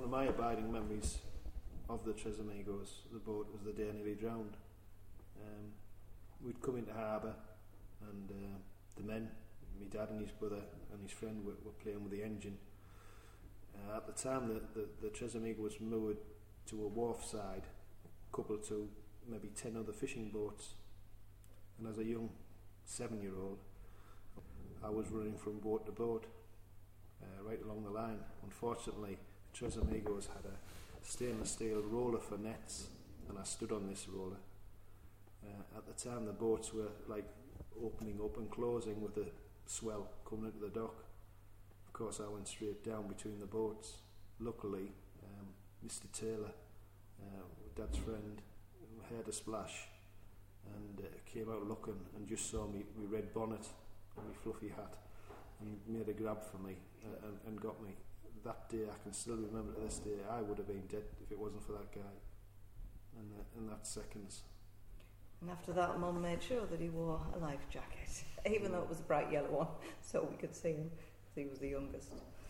one of my abiding memories of the Tres Amigos, the boat, was the day I nearly drowned. We'd come into harbour, and the men, my dad and his brother and his friend, were playing with the engine. At the time, the Tres Amigos was moored to a wharf side, coupled to maybe 10 other fishing boats. And as a young 7-year-old, I was running from boat to boat, right along the line. Unfortunately, the Tres Amigos had a stainless steel roller for nets, and I stood on this roller. At the time, the boats were like opening up and closing with the swell coming into the dock. Of course, I went straight down between the boats. Luckily, Mr. Taylor, Dad's friend, heard a splash and came out looking and just saw me, my red bonnet and my fluffy hat, and made a grab for me and got me. That day, I can still remember to this day, I would have been dead if it wasn't for that guy. And that seconds. And after that, Mum made sure that he wore a life jacket, even though it was a bright yellow one, so we could see him, because he was the youngest.